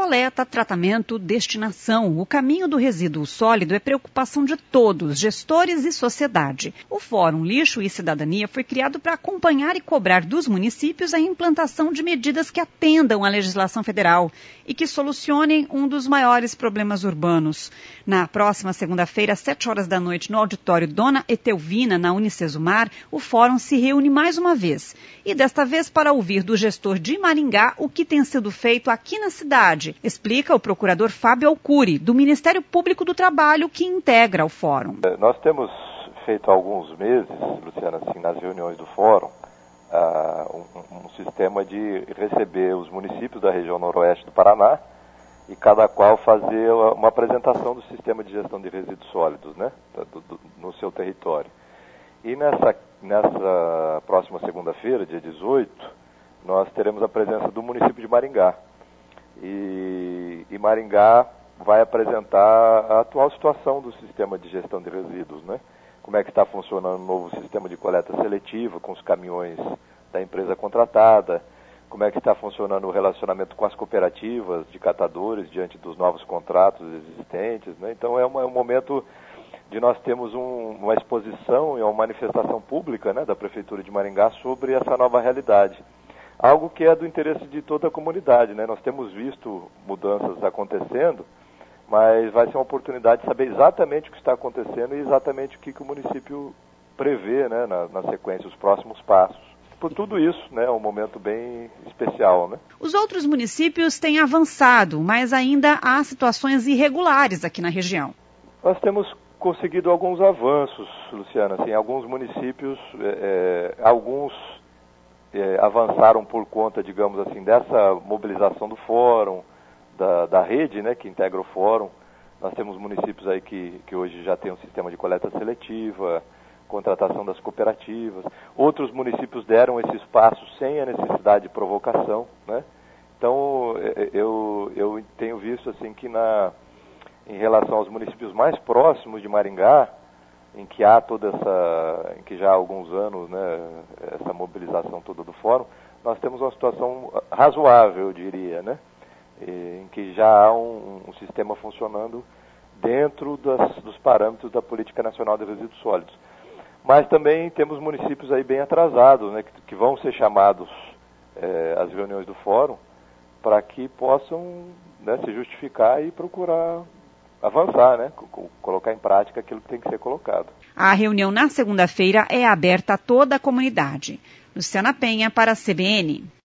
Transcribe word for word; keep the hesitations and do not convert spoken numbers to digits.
coleta, tratamento, destinação. O caminho do resíduo sólido é preocupação de todos, gestores e sociedade. O Fórum Lixo e Cidadania foi criado para acompanhar e cobrar dos municípios a implantação de medidas que atendam à legislação federal e que solucionem um dos maiores problemas urbanos. Na próxima segunda-feira, às sete horas da noite, no auditório Dona Etelvina, na Unicesumar, o Fórum se reúne mais uma vez. E desta vez para ouvir do gestor de Maringá o que tem sido feito aqui na cidade, explica o procurador Fábio Alcuri, do Ministério Público do Trabalho, que integra o Fórum. Nós temos feito há alguns meses, Luciana, assim, nas reuniões do Fórum, uh, um, um sistema de receber os municípios da região noroeste do Paraná e cada qual fazer uma apresentação do sistema de gestão de resíduos sólidos, né, do, do, no seu território. E nessa, nessa próxima segunda-feira, dia dezoito, nós teremos a presença do município de Maringá. E, e Maringá vai apresentar a atual situação do sistema de gestão de resíduos, né? Como é que está funcionando o novo sistema de coleta seletiva com os caminhões da empresa contratada, como é que está funcionando o relacionamento com as cooperativas de catadores diante dos novos contratos existentes, né? Então é, uma, é um momento de nós termos um, uma exposição e uma manifestação pública, né, da Prefeitura de Maringá sobre essa nova realidade. Algo que é do interesse de toda a comunidade, né? Nós temos visto mudanças acontecendo, mas vai ser uma oportunidade de saber exatamente o que está acontecendo e exatamente o que, que o município prevê, né, na, na sequência, os próximos passos. Por tudo isso, né, é um momento bem especial, né? Os outros municípios têm avançado, mas ainda há situações irregulares aqui na região. Nós temos conseguido alguns avanços, Luciana. Assim, alguns municípios, é, é, alguns é, avançaram por conta, digamos assim, dessa mobilização do fórum, da, da rede, né, que integra o fórum. Nós temos municípios aí que, que hoje já tem um sistema de coleta seletiva, contratação das cooperativas. Outros municípios deram esse espaço sem a necessidade de provocação, né? Então, eu, eu tenho visto assim que na, em relação aos municípios mais próximos de Maringá, em que há toda essa, em que já há alguns anos, né, essa mobilização toda do fórum, nós temos uma situação razoável, eu diria, né? Em que já há um, um sistema funcionando dentro das, dos parâmetros da Política Nacional de Resíduos Sólidos. Mas também temos municípios aí bem atrasados, né, que, que vão ser chamados é, às reuniões do fórum para que possam, né, se justificar e procurar avançar, né, colocar em prática aquilo que tem que ser colocado. A reunião na segunda-feira é aberta a toda a comunidade. Luciana Penha para a C B N.